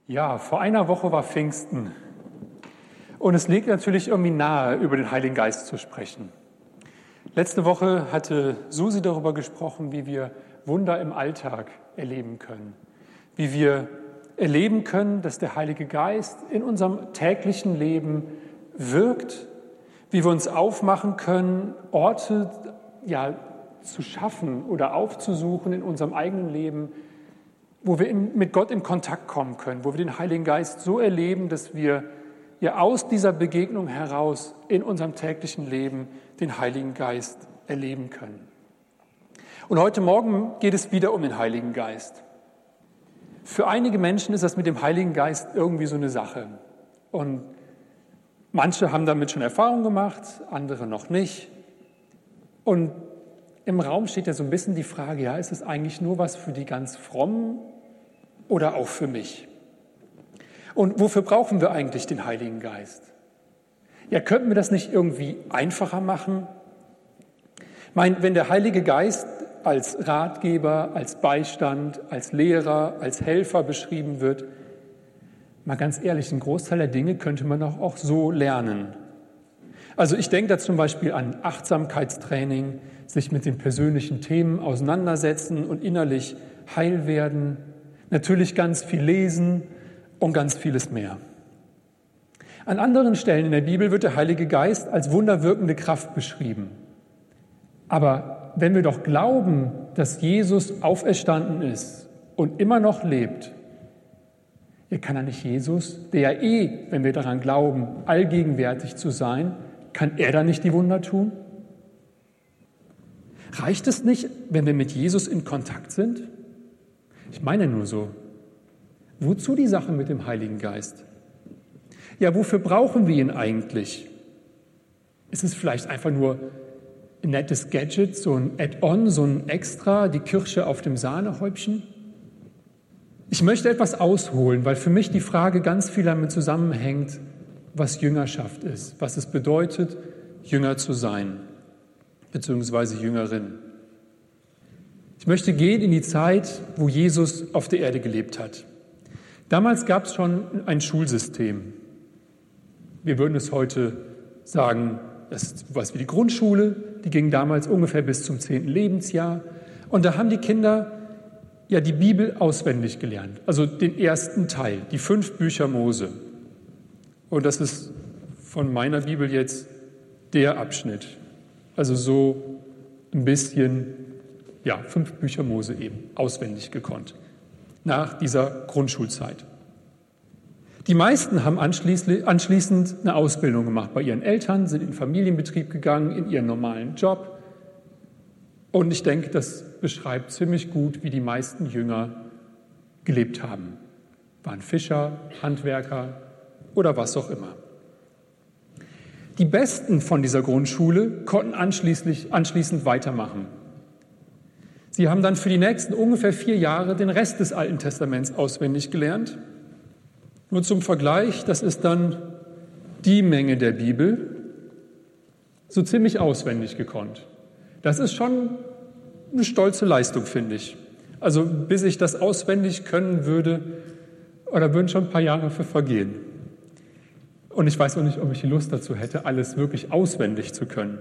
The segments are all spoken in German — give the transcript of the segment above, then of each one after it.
Ja, vor einer Woche war Pfingsten und es liegt natürlich irgendwie nahe, über den Heiligen Geist zu sprechen. Letzte Woche hatte Susi darüber gesprochen, wie wir Wunder im Alltag erleben können, wie wir erleben können, dass der Heilige Geist in unserem täglichen Leben wirkt, wie wir uns aufmachen können, Orte zu schaffen oder aufzusuchen in unserem eigenen Leben, wo wir mit Gott in Kontakt kommen können, wo wir den Heiligen Geist so erleben, dass wir aus dieser Begegnung heraus in unserem täglichen Leben den Heiligen Geist erleben können. Und heute Morgen geht es wieder um den Heiligen Geist. Für einige Menschen ist das mit dem Heiligen Geist irgendwie so eine Sache. Und manche haben damit schon Erfahrung gemacht, andere noch nicht. Und im Raum steht ja so ein bisschen die Frage, ist es eigentlich nur was für die ganz Frommen oder auch für mich? Und wofür brauchen wir eigentlich den Heiligen Geist? Ja, könnten wir das nicht irgendwie einfacher machen? Ich meine, wenn der Heilige Geist als Ratgeber, als Beistand, als Lehrer, als Helfer beschrieben wird, mal ganz ehrlich, einen Großteil der Dinge könnte man auch so lernen. Also ich denke da zum Beispiel an Achtsamkeitstraining, sich mit den persönlichen Themen auseinandersetzen und innerlich heil werden, natürlich ganz viel lesen und ganz vieles mehr. An anderen Stellen in der Bibel wird der Heilige Geist als wunderwirkende Kraft beschrieben. Aber wenn wir doch glauben, dass Jesus auferstanden ist und immer noch lebt, kann er nicht Jesus, der wenn wir daran glauben, allgegenwärtig zu sein, kann er da nicht die Wunder tun? Reicht es nicht, wenn wir mit Jesus in Kontakt sind? Ich meine nur so. Wozu die Sache mit dem Heiligen Geist? Ja, wofür brauchen wir ihn eigentlich? Ist es vielleicht einfach nur ein nettes Gadget, so ein Add-on, so ein Extra, die Kirsche auf dem Sahnehäubchen? Ich möchte etwas ausholen, weil für mich die Frage ganz viel damit zusammenhängt, was Jüngerschaft ist, was es bedeutet, Jünger zu sein, beziehungsweise Jüngerin. Ich möchte gehen in die Zeit, wo Jesus auf der Erde gelebt hat. Damals gab es schon ein Schulsystem. Wir würden es heute sagen, das ist was wie die Grundschule, die ging damals ungefähr bis zum 10. Lebensjahr. Und da haben die Kinder die Bibel auswendig gelernt, also den ersten Teil, die 5 Bücher Mose. Und das ist von meiner Bibel jetzt der Abschnitt. Also so ein bisschen, 5 Bücher Mose eben, auswendig gekonnt, nach dieser Grundschulzeit. Die meisten haben anschließend eine Ausbildung gemacht bei ihren Eltern, sind in den Familienbetrieb gegangen, in ihren normalen Job. Und ich denke, das beschreibt ziemlich gut, wie die meisten Jünger gelebt haben. Waren Fischer, Handwerker oder was auch immer. Die Besten von dieser Grundschule konnten anschließend weitermachen. Sie haben dann für die nächsten ungefähr 4 Jahre den Rest des Alten Testaments auswendig gelernt. Nur zum Vergleich, das ist dann die Menge der Bibel, so ziemlich auswendig gekonnt. Das ist schon eine stolze Leistung, finde ich. Also bis ich das auswendig können würde, da würden schon ein paar Jahre für vergehen. Und ich weiß auch nicht, ob ich die Lust dazu hätte, alles wirklich auswendig zu können.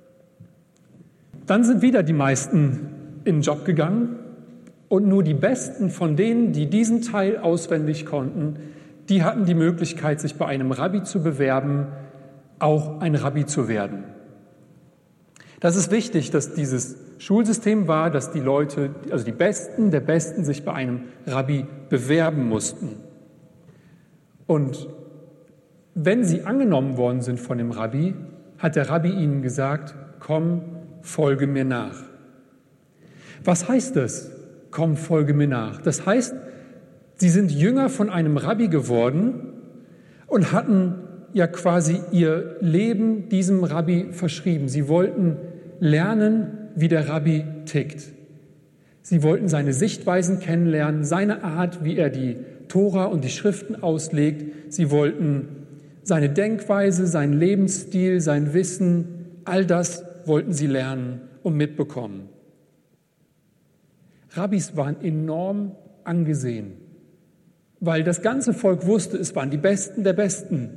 Dann sind wieder die meisten in den Job gegangen und nur die Besten von denen, die diesen Teil auswendig konnten, die hatten die Möglichkeit, sich bei einem Rabbi zu bewerben, auch ein Rabbi zu werden. Das ist wichtig, dass dieses Schulsystem war, dass die Leute, also die Besten der Besten, sich bei einem Rabbi bewerben mussten. Und wenn sie angenommen worden sind von dem Rabbi, hat der Rabbi ihnen gesagt, komm, folge mir nach. Was heißt das? Komm, folge mir nach. Das heißt, sie sind Jünger von einem Rabbi geworden und hatten quasi ihr Leben diesem Rabbi verschrieben. Sie wollten lernen, wie der Rabbi tickt. Sie wollten seine Sichtweisen kennenlernen, seine Art, wie er die Tora und die Schriften auslegt. Sie wollten seine Denkweise, seinen Lebensstil, sein Wissen, all das wollten sie lernen und mitbekommen. Rabbis waren enorm angesehen. weil das ganze Volk wusste, es waren die Besten der Besten.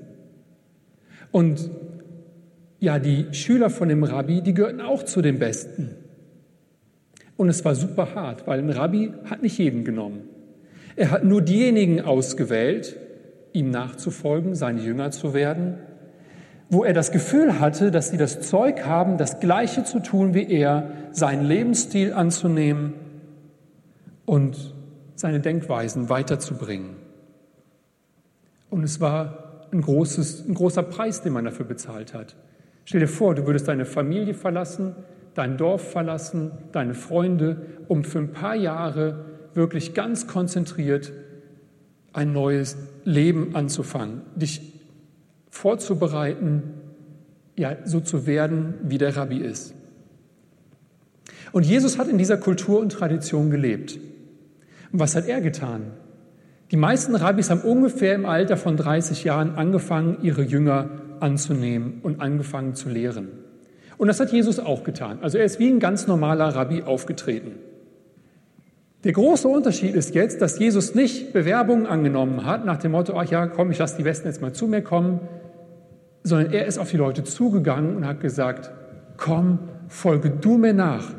Und ja, die Schüler von dem Rabbi, die gehörten auch zu den Besten. Und es war super hart, weil ein Rabbi hat nicht jeden genommen. Er hat nur diejenigen ausgewählt, ihm nachzufolgen, seine Jünger zu werden, wo er das Gefühl hatte, dass sie das Zeug haben, das Gleiche zu tun wie er, seinen Lebensstil anzunehmen und seine Denkweisen weiterzubringen. Und es war ein großer Preis, den man dafür bezahlt hat. Stell dir vor, du würdest deine Familie verlassen, dein Dorf verlassen, deine Freunde, um für ein paar Jahre wirklich ganz konzentriert ein neues Leben anzufangen, dich vorzubereiten, ja, so zu werden, wie der Rabbi ist. Und Jesus hat in dieser Kultur und Tradition gelebt. Und was hat er getan? Die meisten Rabbis haben ungefähr im Alter von 30 Jahren angefangen, ihre Jünger anzunehmen und angefangen zu lehren. Und das hat Jesus auch getan. Also er ist wie ein ganz normaler Rabbi aufgetreten. Der große Unterschied ist jetzt, dass Jesus nicht Bewerbungen angenommen hat nach dem Motto, ach ja, komm, ich lasse die Besten jetzt mal zu mir kommen, sondern er ist auf die Leute zugegangen und hat gesagt, komm, folge du mir nach.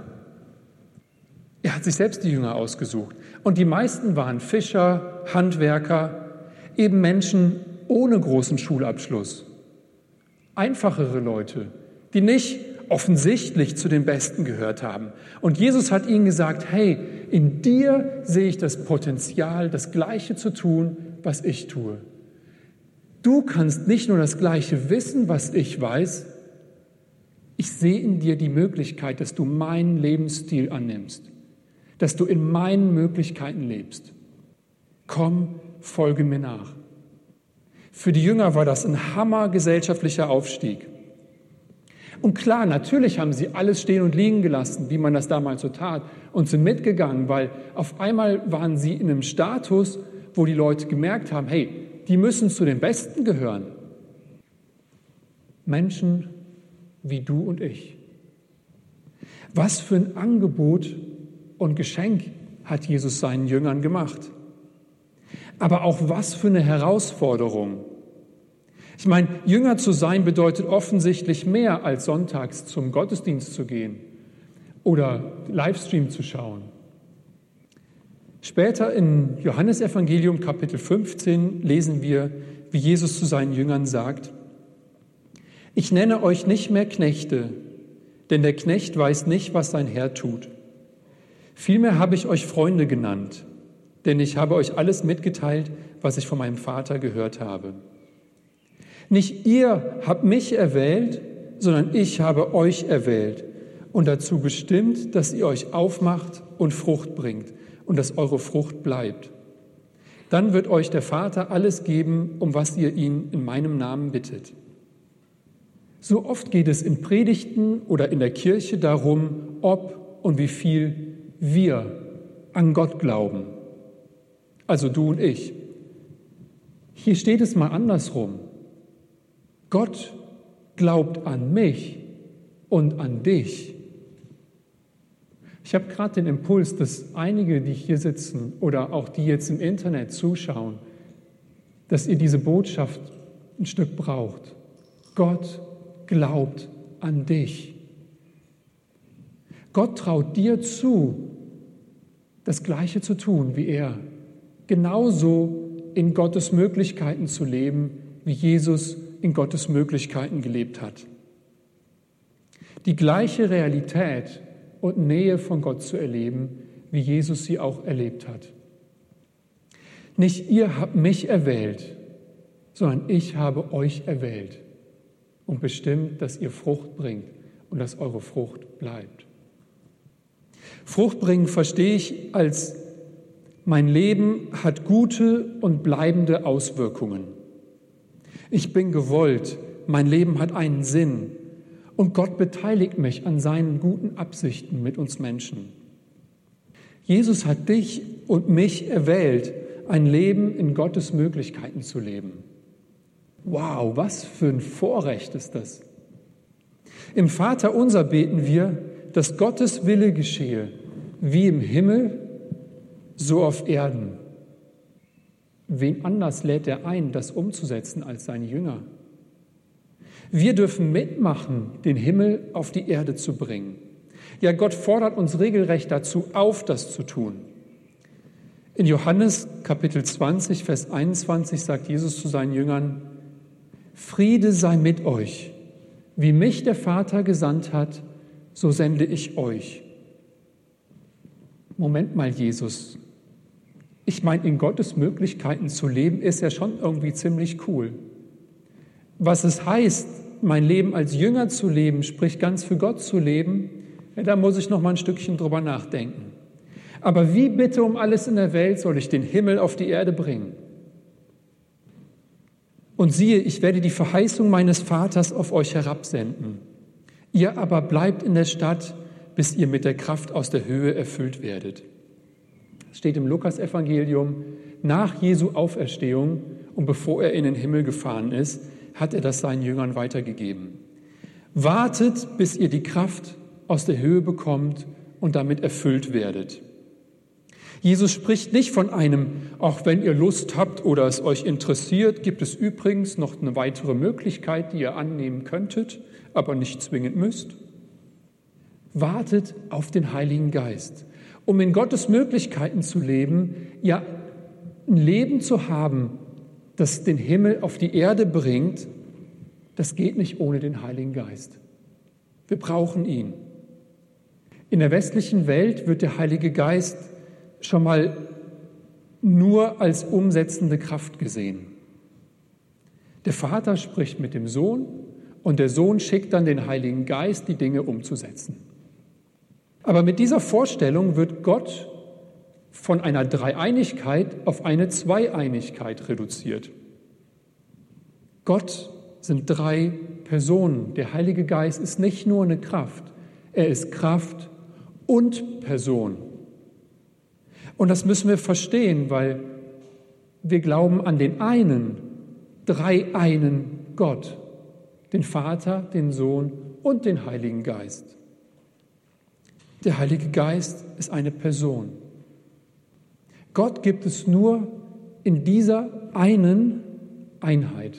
Er hat sich selbst die Jünger ausgesucht. Und die meisten waren Fischer, Handwerker, eben Menschen ohne großen Schulabschluss. Einfachere Leute, die nicht offensichtlich zu den Besten gehört haben. Und Jesus hat ihnen gesagt, hey, in dir sehe ich das Potenzial, das Gleiche zu tun, was ich tue. Du kannst nicht nur das Gleiche wissen, was ich weiß, ich sehe in dir die Möglichkeit, dass du meinen Lebensstil annimmst, dass du in meinen Möglichkeiten lebst. Komm, folge mir nach. Für die Jünger war das ein hammergesellschaftlicher Aufstieg. Und klar, natürlich haben sie alles stehen und liegen gelassen, wie man das damals so tat, und sind mitgegangen, weil auf einmal waren sie in einem Status, wo die Leute gemerkt haben, hey, die müssen zu den Besten gehören. Menschen wie du und ich. Was für ein Angebot und Geschenk hat Jesus seinen Jüngern gemacht. Aber auch was für eine Herausforderung. Ich meine, Jünger zu sein bedeutet offensichtlich mehr als sonntags zum Gottesdienst zu gehen oder Livestream zu schauen. Später in Johannesevangelium Kapitel 15 lesen wir, wie Jesus zu seinen Jüngern sagt, ich nenne euch nicht mehr Knechte, denn der Knecht weiß nicht, was sein Herr tut. Vielmehr habe ich euch Freunde genannt, denn ich habe euch alles mitgeteilt, was ich von meinem Vater gehört habe. Nicht ihr habt mich erwählt, sondern ich habe euch erwählt und dazu bestimmt, dass ihr euch aufmacht und Frucht bringt und dass eure Frucht bleibt. Dann wird euch der Vater alles geben, um was ihr ihn in meinem Namen bittet. So oft geht es in Predigten oder in der Kirche darum, ob und wie viel wir an Gott glauben. Also du und ich. Hier steht es mal andersrum. Gott glaubt an mich und an dich. Ich habe gerade den Impuls, dass einige, die hier sitzen oder auch die jetzt im Internet zuschauen, dass ihr diese Botschaft ein Stück braucht. Gott glaubt an dich. Gott traut dir zu, das Gleiche zu tun wie er. Genauso in Gottes Möglichkeiten zu leben, wie Jesus in Gottes Möglichkeiten gelebt hat. Die gleiche Realität und Nähe von Gott zu erleben, wie Jesus sie auch erlebt hat. Nicht ihr habt mich erwählt, sondern ich habe euch erwählt und bestimmt, dass ihr Frucht bringt und dass eure Frucht bleibt. Frucht bringen verstehe ich als mein Leben hat gute und bleibende Auswirkungen. Ich bin gewollt, mein Leben hat einen Sinn und Gott beteiligt mich an seinen guten Absichten mit uns Menschen. Jesus hat dich und mich erwählt, ein Leben in Gottes Möglichkeiten zu leben. Wow, was für ein Vorrecht ist das. Im Vaterunser beten wir, dass Gottes Wille geschehe, wie im Himmel, so auf Erden. wen anders lädt er ein, das umzusetzen als seine Jünger? Wir dürfen mitmachen, den Himmel auf die Erde zu bringen. Ja, Gott fordert uns regelrecht dazu auf, das zu tun. In Johannes Kapitel 20, Vers 21 sagt Jesus zu seinen Jüngern: Friede sei mit euch. Wie mich der Vater gesandt hat, so sende ich euch. Moment mal, Jesus. Ich meine, in Gottes Möglichkeiten zu leben, ist ja schon irgendwie ziemlich cool. Was es heißt, mein Leben als Jünger zu leben, sprich ganz für Gott zu leben, ja, da muss ich noch mal ein Stückchen drüber nachdenken. Aber wie bitte um alles in der Welt soll ich den Himmel auf die Erde bringen? Und siehe, ich werde die Verheißung meines Vaters auf euch herabsenden. Ihr aber bleibt in der Stadt, bis ihr mit der Kraft aus der Höhe erfüllt werdet. Das steht im Lukasevangelium. Nach Jesu Auferstehung und bevor er in den Himmel gefahren ist, hat er das seinen Jüngern weitergegeben. Wartet, bis ihr die Kraft aus der Höhe bekommt und damit erfüllt werdet. Jesus spricht nicht von einem, auch wenn ihr Lust habt oder es euch interessiert, gibt es übrigens noch eine weitere Möglichkeit, die ihr annehmen könntet, aber nicht zwingend müsst. Wartet auf den Heiligen Geist, um in Gottes Möglichkeiten zu leben, ja, ein Leben zu haben, das den Himmel auf die Erde bringt. Das geht nicht ohne den Heiligen Geist. Wir brauchen ihn. In der westlichen Welt wird der Heilige Geist schon mal nur als umsetzende Kraft gesehen. Der Vater spricht mit dem Sohn und der Sohn schickt dann den Heiligen Geist, die Dinge umzusetzen. Aber mit dieser Vorstellung wird Gott von einer Dreieinigkeit auf eine Zweieinigkeit reduziert. Gott sind drei Personen. Der Heilige Geist ist nicht nur eine Kraft, er ist Kraft und Person. Und das müssen wir verstehen, weil wir glauben an den einen, dreieinen Gott, den Vater, den Sohn und den Heiligen Geist. Der Heilige Geist ist eine Person. Gott gibt es nur in dieser einen Einheit.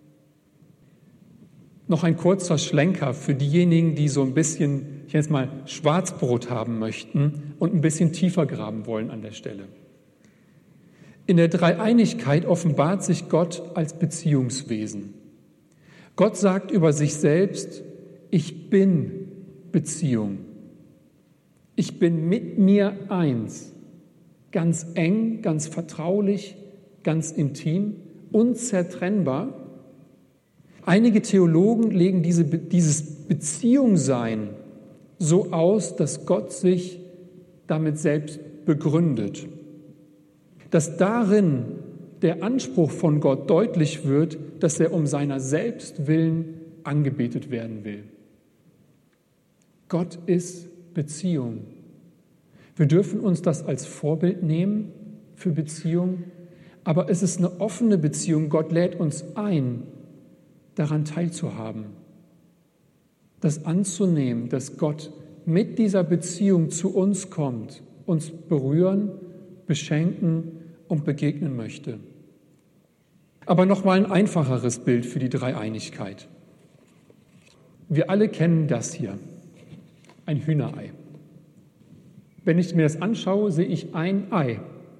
Noch ein kurzer Schlenker für diejenigen, die so ein bisschen, ich nenne es mal, Schwarzbrot haben möchten und ein bisschen tiefer graben wollen an der Stelle. In der Dreieinigkeit offenbart sich Gott als Beziehungswesen. Gott sagt über sich selbst: Ich bin Beziehung. Ich bin mit mir eins. Ganz eng, ganz vertraulich, ganz intim, unzertrennbar. Einige Theologen legen dieses Beziehungsein so aus, dass Gott sich damit selbst begründet. Dass darin der Anspruch von Gott deutlich wird, dass er um seiner selbst willen angebetet werden will. Gott ist Beziehung. Wir dürfen uns das als Vorbild nehmen für Beziehung, aber es ist eine offene Beziehung. Gott lädt uns ein, daran teilzuhaben, das anzunehmen, dass Gott mit dieser Beziehung zu uns kommt, uns berühren, beschenken und begegnen möchte. Aber nochmal ein einfacheres Bild für die Dreieinigkeit. Wir alle kennen das hier, ein Hühnerei. Wenn ich mir das anschaue, sehe ich ein Ei.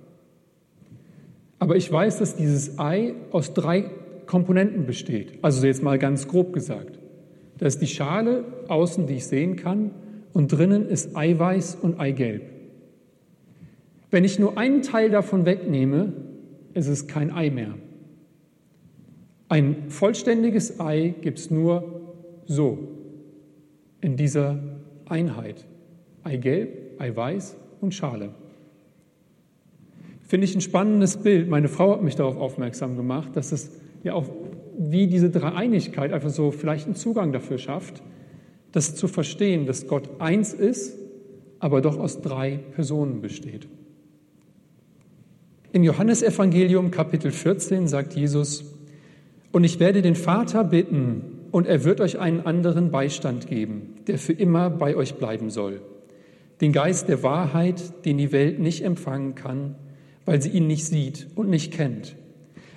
Aber ich weiß, dass dieses Ei aus 3 Komponenten besteht. Also jetzt mal ganz grob gesagt. Da ist die Schale außen, die ich sehen kann, und drinnen ist Eiweiß und Eigelb. Wenn ich nur einen Teil davon wegnehme, ist es kein Ei mehr. Ein vollständiges Ei gibt es nur so, in dieser Einheit. Eigelb, Eiweiß und Schale. Finde ich ein spannendes Bild. Meine Frau hat mich darauf aufmerksam gemacht, dass es ja auch wie diese Dreieinigkeit einfach so vielleicht einen Zugang dafür schafft, das zu verstehen, dass Gott eins ist, aber doch aus 3 Personen besteht. Im Johannesevangelium Kapitel 14 sagt Jesus: Und ich werde den Vater bitten, und er wird euch einen anderen Beistand geben, der für immer bei euch bleiben soll. Den Geist der Wahrheit, den die Welt nicht empfangen kann, weil sie ihn nicht sieht und nicht kennt.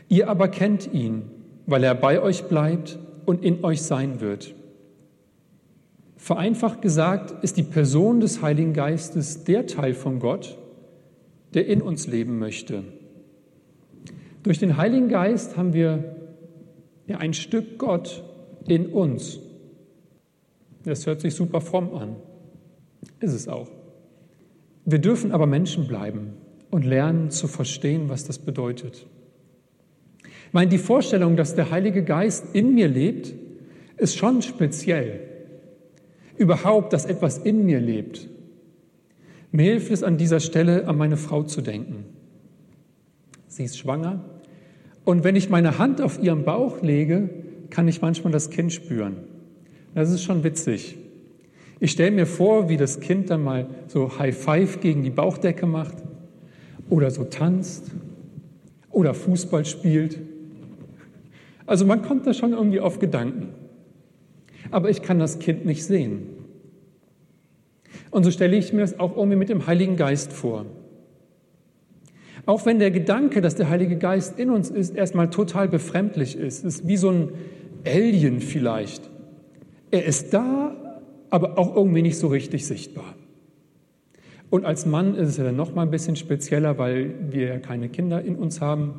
Ihr aber kennt ihn, weil er bei euch bleibt und in euch sein wird. Vereinfacht gesagt ist die Person des Heiligen Geistes der Teil von Gott, der in uns leben möchte. Durch den Heiligen Geist haben wir ja ein Stück Gott in uns. Das hört sich super fromm an. Ist es auch. Wir dürfen aber Menschen bleiben und lernen zu verstehen, was das bedeutet. Ich meine, die Vorstellung, dass der Heilige Geist in mir lebt, ist schon speziell. Überhaupt, dass etwas in mir lebt. Mir hilft es an dieser Stelle, an meine Frau zu denken. Sie ist schwanger und wenn ich meine Hand auf ihren Bauch lege, kann ich manchmal das Kind spüren. Das ist schon witzig. Ich stelle mir vor, wie das Kind dann mal so High Five gegen die Bauchdecke macht oder so tanzt oder Fußball spielt. Also man kommt da schon irgendwie auf Gedanken. Aber ich kann das Kind nicht sehen. Und so stelle ich mir das auch irgendwie mit dem Heiligen Geist vor. Auch wenn der Gedanke, dass der Heilige Geist in uns ist, erstmal total befremdlich ist wie so ein Alien vielleicht. Er ist da, aber auch irgendwie nicht so richtig sichtbar. Und als Mann ist es ja dann noch mal ein bisschen spezieller, weil wir ja keine Kinder in uns haben.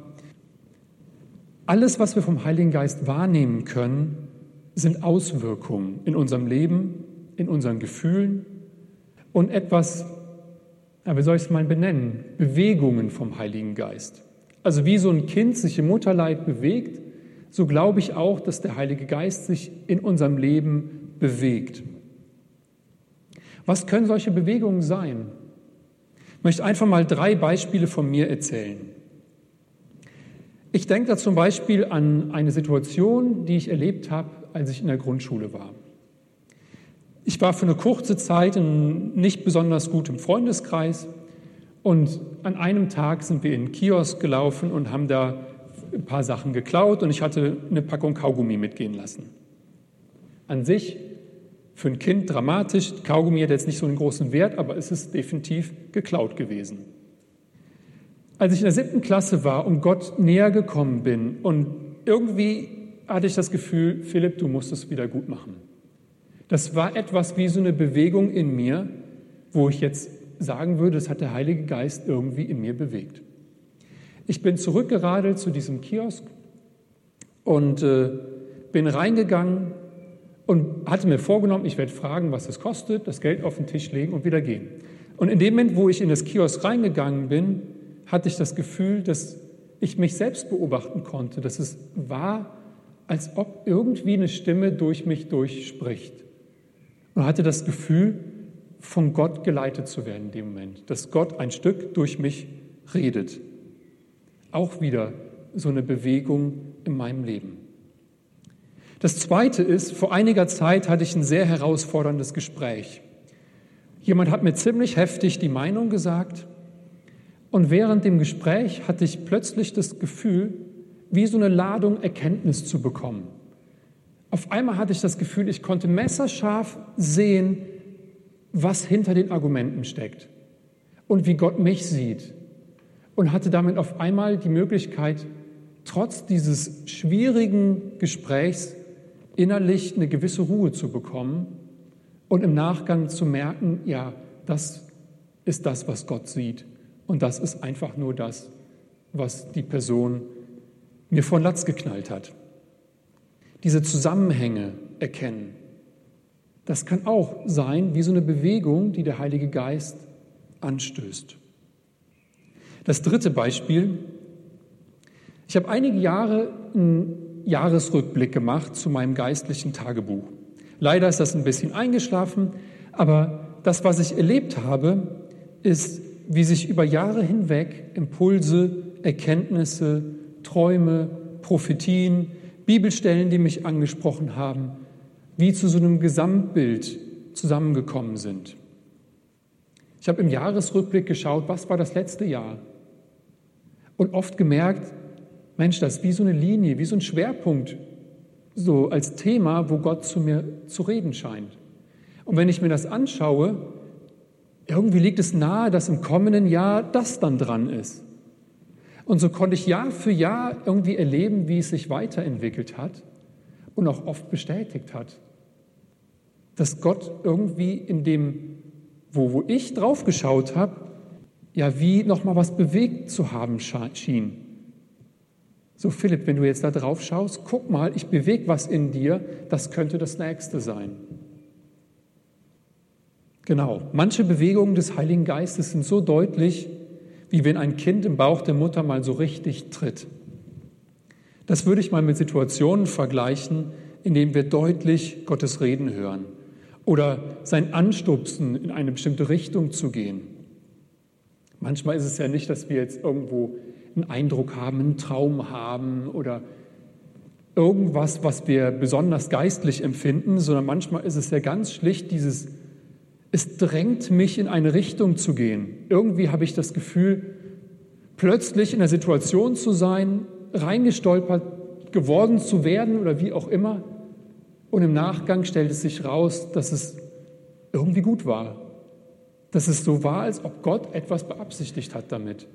Alles, was wir vom Heiligen Geist wahrnehmen können, sind Auswirkungen in unserem Leben, in unseren Gefühlen und etwas, wie soll ich es mal benennen, Bewegungen vom Heiligen Geist. Also wie so ein Kind sich im Mutterleib bewegt, so glaube ich auch, dass der Heilige Geist sich in unserem Leben bewegt. Was können solche Bewegungen sein? Ich möchte einfach mal 3 Beispiele von mir erzählen. Ich denke da zum Beispiel an eine Situation, die ich erlebt habe, als ich in der Grundschule war. Ich war für eine kurze Zeit nicht besonders gut im Freundeskreis und an einem Tag sind wir in den Kiosk gelaufen und haben da ein paar Sachen geklaut und ich hatte eine Packung Kaugummi mitgehen lassen. An sich für ein Kind dramatisch, Kaugummi hat jetzt nicht so einen großen Wert, aber es ist definitiv geklaut gewesen. Als ich in der 7. Klasse war und Gott näher gekommen bin und irgendwie hatte ich das Gefühl, Philipp, du musst es wieder gut machen. Das war etwas wie so eine Bewegung in mir, wo ich jetzt sagen würde, das hat der Heilige Geist irgendwie in mir bewegt. Ich bin zurückgeradelt zu diesem Kiosk und bin reingegangen und hatte mir vorgenommen, ich werde fragen, was es kostet, das Geld auf den Tisch legen und wieder gehen. Und in dem Moment, wo ich in das Kiosk reingegangen bin, hatte ich das Gefühl, dass ich mich selbst beobachten konnte, dass es war, als ob irgendwie eine Stimme durch mich durchspricht. Und hatte das Gefühl, von Gott geleitet zu werden in dem Moment, dass Gott ein Stück durch mich redet. Auch wieder so eine Bewegung in meinem Leben. Das Zweite ist, vor einiger Zeit hatte ich ein sehr herausforderndes Gespräch. Jemand hat mir ziemlich heftig die Meinung gesagt und während dem Gespräch hatte ich plötzlich das Gefühl, wie so eine Ladung Erkenntnis zu bekommen. Auf einmal hatte ich das Gefühl, ich konnte messerscharf sehen, was hinter den Argumenten steckt und wie Gott mich sieht. Und hatte damit auf einmal die Möglichkeit, trotz dieses schwierigen Gesprächs innerlich eine gewisse Ruhe zu bekommen und im Nachgang zu merken, ja, das ist das, was Gott sieht. Und das ist einfach nur das, was die Person mir vor den Latz geknallt hat. Diese Zusammenhänge erkennen, das kann auch sein wie so eine Bewegung, die der Heilige Geist anstößt. Das 3. Beispiel. Ich habe einige Jahre einen Jahresrückblick gemacht zu meinem geistlichen Tagebuch. Leider ist das ein bisschen eingeschlafen, aber das, was ich erlebt habe, ist, wie sich über Jahre hinweg Impulse, Erkenntnisse, Träume, Prophetien, Bibelstellen, die mich angesprochen haben, wie zu so einem Gesamtbild zusammengekommen sind. Ich habe im Jahresrückblick geschaut, was war das letzte Jahr? Und oft gemerkt, Mensch, das ist wie so eine Linie, wie so ein Schwerpunkt, so als Thema, wo Gott zu mir zu reden scheint. Und wenn ich mir das anschaue, irgendwie liegt es nahe, dass im kommenden Jahr das dann dran ist. Und so konnte ich Jahr für Jahr irgendwie erleben, wie es sich weiterentwickelt hat und auch oft bestätigt hat. Dass Gott irgendwie in dem, wo ich drauf geschaut habe, ja wie nochmal was bewegt zu haben schien. So Philipp, wenn du jetzt da drauf schaust, guck mal, ich bewege was in dir, das könnte das Nächste sein. Genau, manche Bewegungen des Heiligen Geistes sind so deutlich, wie wenn ein Kind im Bauch der Mutter mal so richtig tritt. Das würde ich mal mit Situationen vergleichen, in denen wir deutlich Gottes Reden hören oder sein Anstupsen, in eine bestimmte Richtung zu gehen. Manchmal ist es ja nicht, dass wir jetzt irgendwo einen Eindruck haben, einen Traum haben oder irgendwas, was wir besonders geistlich empfinden, sondern manchmal ist es ja ganz schlicht dieses, es drängt mich in eine Richtung zu gehen. Irgendwie habe ich das Gefühl, plötzlich in der Situation zu sein, reingestolpert geworden zu werden oder wie auch immer. Und im Nachgang stellt es sich raus, dass es irgendwie gut war. Dass es so war, als ob Gott etwas beabsichtigt hat damit.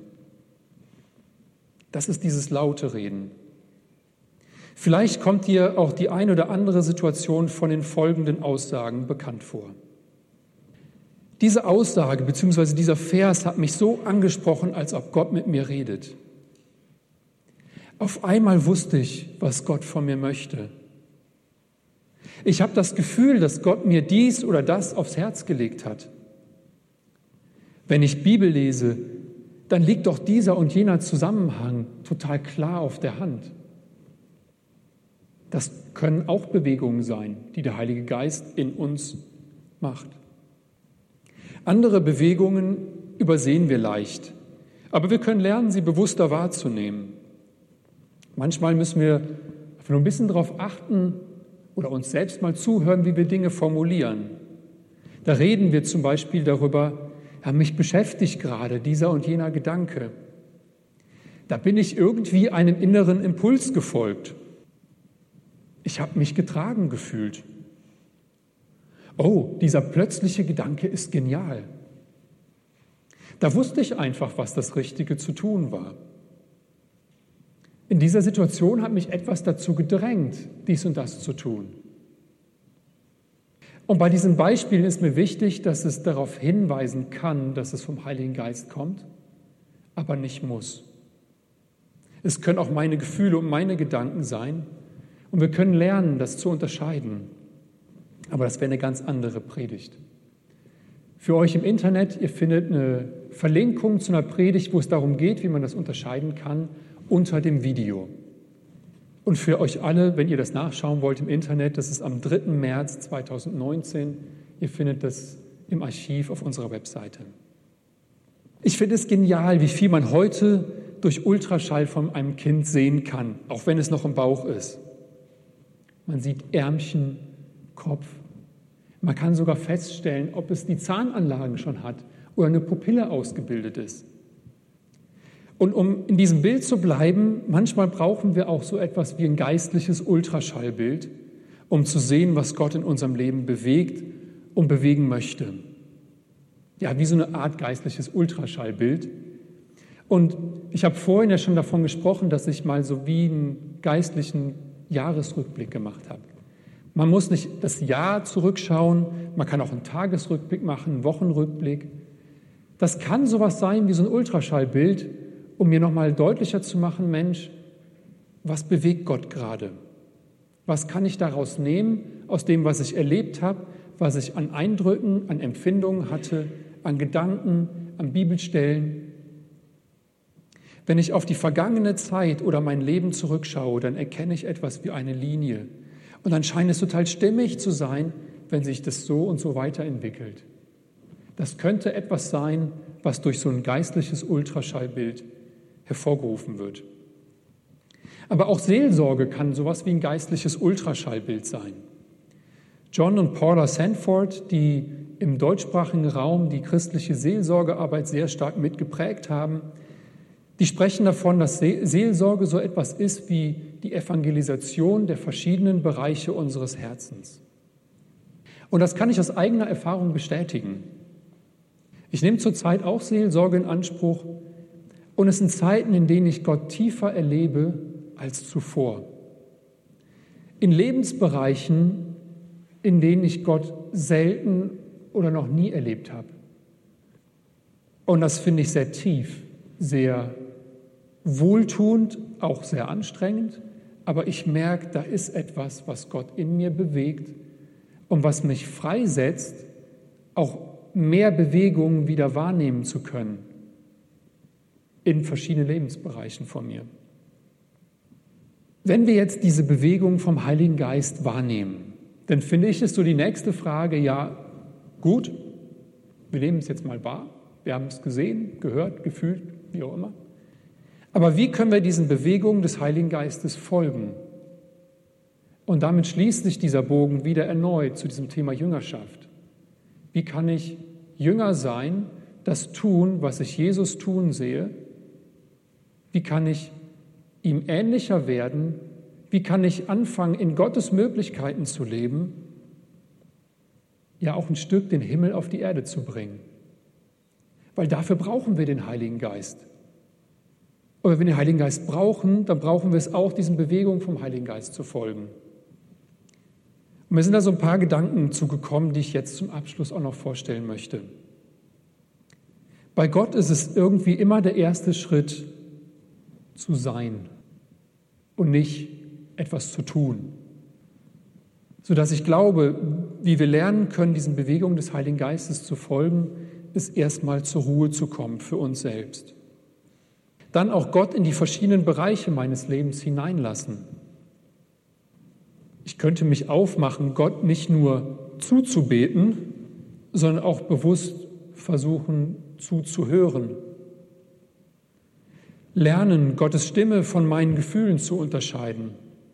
Das ist dieses laute Reden. Vielleicht kommt dir auch die ein oder andere Situation von den folgenden Aussagen bekannt vor. Diese Aussage bzw. dieser Vers hat mich so angesprochen, als ob Gott mit mir redet. Auf einmal wusste ich, was Gott von mir möchte. Ich habe das Gefühl, dass Gott mir dies oder das aufs Herz gelegt hat. Wenn ich Bibel lese, dann liegt doch dieser und jener Zusammenhang total klar auf der Hand. Das können auch Bewegungen sein, die der Heilige Geist in uns macht. Andere Bewegungen übersehen wir leicht, aber wir können lernen, sie bewusster wahrzunehmen. Manchmal müssen wir nur ein bisschen darauf achten oder uns selbst mal zuhören, wie wir Dinge formulieren. Da reden wir zum Beispiel darüber, ja, mich beschäftigt gerade dieser und jener Gedanke. Da bin ich irgendwie einem inneren Impuls gefolgt. Ich habe mich getragen gefühlt. Oh, dieser plötzliche Gedanke ist genial. Da wusste ich einfach, was das Richtige zu tun war. In dieser Situation hat mich etwas dazu gedrängt, dies und das zu tun. Und bei diesen Beispielen ist mir wichtig, dass es darauf hinweisen kann, dass es vom Heiligen Geist kommt, aber nicht muss. Es können auch meine Gefühle und meine Gedanken sein und wir können lernen, das zu unterscheiden. Aber das wäre eine ganz andere Predigt. Für euch im Internet, ihr findet eine Verlinkung zu einer Predigt, wo es darum geht, wie man das unterscheiden kann, unter dem Video. Und für euch alle, wenn ihr das nachschauen wollt im Internet, das ist am 3. März 2019. Ihr findet das im Archiv auf unserer Webseite. Ich finde es genial, wie viel man heute durch Ultraschall von einem Kind sehen kann, auch wenn es noch im Bauch ist. Man sieht Ärmchen, Kopf. Man kann sogar feststellen, ob es die Zahnanlagen schon hat oder eine Pupille ausgebildet ist. Und um in diesem Bild zu bleiben, manchmal brauchen wir auch so etwas wie ein geistliches Ultraschallbild, um zu sehen, was Gott in unserem Leben bewegt und bewegen möchte. Ja, wie so eine Art geistliches Ultraschallbild. Und ich habe vorhin ja schon davon gesprochen, dass ich mal so wie einen geistlichen Jahresrückblick gemacht habe. Man muss nicht das Jahr zurückschauen, man kann auch einen Tagesrückblick machen, einen Wochenrückblick. Das kann sowas sein wie so ein Ultraschallbild, um mir nochmal deutlicher zu machen, Mensch, was bewegt Gott gerade? Was kann ich daraus nehmen, aus dem, was ich erlebt habe, was ich an Eindrücken, an Empfindungen hatte, an Gedanken, an Bibelstellen? Wenn ich auf die vergangene Zeit oder mein Leben zurückschaue, dann erkenne ich etwas wie eine Linie. Und dann scheint es total stimmig zu sein, wenn sich das so und so weiterentwickelt. Das könnte etwas sein, was durch so ein geistliches Ultraschallbild hervorgerufen wird. Aber auch Seelsorge kann sowas wie ein geistliches Ultraschallbild sein. John und Paula Sanford, die im deutschsprachigen Raum die christliche Seelsorgearbeit sehr stark mitgeprägt haben, die sprechen davon, dass Seelsorge so etwas ist wie die Evangelisation der verschiedenen Bereiche unseres Herzens. Und das kann ich aus eigener Erfahrung bestätigen. Ich nehme zurzeit auch Seelsorge in Anspruch, Und es sind Zeiten, in denen ich Gott tiefer erlebe als zuvor. In Lebensbereichen, in denen ich Gott selten oder noch nie erlebt habe. Und das finde ich sehr tief, sehr wohltuend, auch sehr anstrengend. Aber ich merke, da ist etwas, was Gott in mir bewegt und was mich freisetzt, auch mehr Bewegungen wieder wahrnehmen zu können in verschiedenen Lebensbereichen von mir. Wenn wir jetzt diese Bewegung vom Heiligen Geist wahrnehmen, dann finde ich es so die nächste Frage, ja gut, wir nehmen es jetzt mal wahr, wir haben es gesehen, gehört, gefühlt, wie auch immer. Aber wie können wir diesen Bewegungen des Heiligen Geistes folgen? Und damit schließt sich dieser Bogen wieder erneut zu diesem Thema Jüngerschaft. Wie kann ich Jünger sein, das tun, was ich Jesus tun sehe? Wie kann ich ihm ähnlicher werden? Wie kann ich anfangen, in Gottes Möglichkeiten zu leben? Ja, auch ein Stück den Himmel auf die Erde zu bringen. Weil dafür brauchen wir den Heiligen Geist. Aber wenn wir den Heiligen Geist brauchen, dann brauchen wir es auch, diesen Bewegungen vom Heiligen Geist zu folgen. Und mir sind da so ein paar Gedanken zugekommen, die ich jetzt zum Abschluss auch noch vorstellen möchte. Bei Gott ist es irgendwie immer der erste Schritt, zu sein und nicht etwas zu tun. Sodass ich glaube, wie wir lernen können, diesen Bewegungen des Heiligen Geistes zu folgen, ist erstmal zur Ruhe zu kommen für uns selbst. Dann auch Gott in die verschiedenen Bereiche meines Lebens hineinlassen. Ich könnte mich aufmachen, Gott nicht nur zuzubeten, sondern auch bewusst versuchen zuzuhören. Lernen, Gottes Stimme von meinen Gefühlen zu unterscheiden.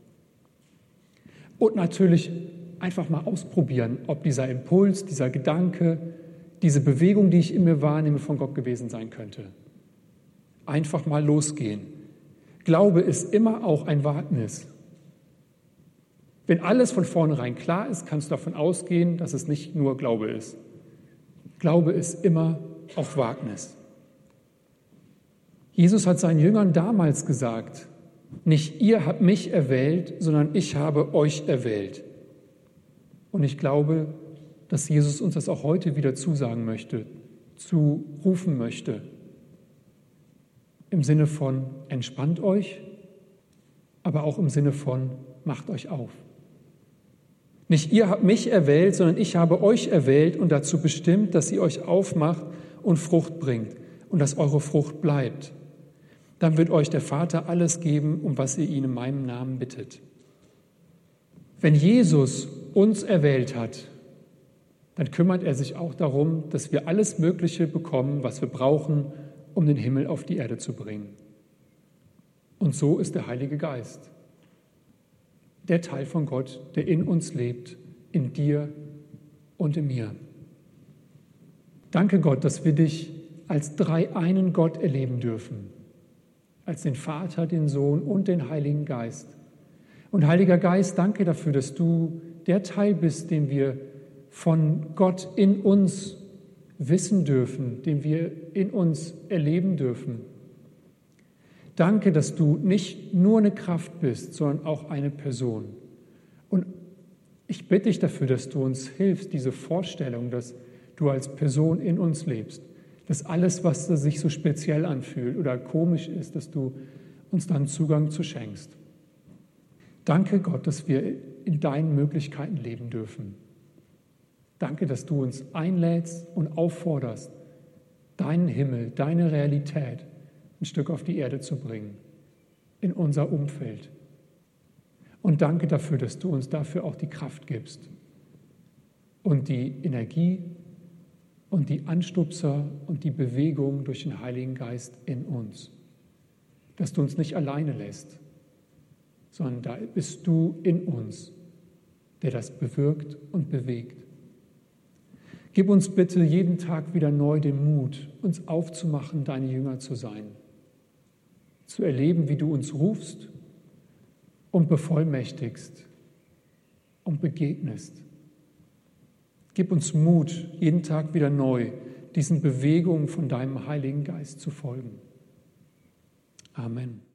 Und natürlich einfach mal ausprobieren, ob dieser Impuls, dieser Gedanke, diese Bewegung, die ich in mir wahrnehme, von Gott gewesen sein könnte. Einfach mal losgehen. Glaube ist immer auch ein Wagnis. Wenn alles von vornherein klar ist, kannst du davon ausgehen, dass es nicht nur Glaube ist. Glaube ist immer auch Wagnis. Jesus hat seinen Jüngern damals gesagt, nicht ihr habt mich erwählt, sondern ich habe euch erwählt. Und ich glaube, dass Jesus uns das auch heute wieder zusagen möchte, zurufen möchte. Im Sinne von entspannt euch, aber auch im Sinne von macht euch auf. Nicht ihr habt mich erwählt, sondern ich habe euch erwählt und dazu bestimmt, dass ihr euch aufmacht und Frucht bringt und dass eure Frucht bleibt. Dann wird euch der Vater alles geben, um was ihr ihn in meinem Namen bittet. Wenn Jesus uns erwählt hat, dann kümmert er sich auch darum, dass wir alles Mögliche bekommen, was wir brauchen, um den Himmel auf die Erde zu bringen. Und so ist der Heilige Geist, der Teil von Gott, der in uns lebt, in dir und in mir. Danke Gott, dass wir dich als dreieinen Gott erleben dürfen, als den Vater, den Sohn und den Heiligen Geist. Und Heiliger Geist, danke dafür, dass du der Teil bist, den wir von Gott in uns wissen dürfen, den wir in uns erleben dürfen. Danke, dass du nicht nur eine Kraft bist, sondern auch eine Person. Und ich bitte dich dafür, dass du uns hilfst, diese Vorstellung, dass du als Person in uns lebst, dass alles, was sich so speziell anfühlt oder komisch ist, dass du uns dann Zugang zu schenkst. Danke Gott, dass wir in deinen Möglichkeiten leben dürfen. Danke, dass du uns einlädst und aufforderst, deinen Himmel, deine Realität ein Stück auf die Erde zu bringen, in unser Umfeld. Und danke dafür, dass du uns dafür auch die Kraft gibst und die Energie und die Anstupser und die Bewegung durch den Heiligen Geist in uns. Dass du uns nicht alleine lässt, sondern da bist du in uns, der das bewirkt und bewegt. Gib uns bitte jeden Tag wieder neu den Mut, uns aufzumachen, deine Jünger zu sein, zu erleben, wie du uns rufst und bevollmächtigst und begegnest. Gib uns Mut, jeden Tag wieder neu diesen Bewegungen von deinem Heiligen Geist zu folgen. Amen.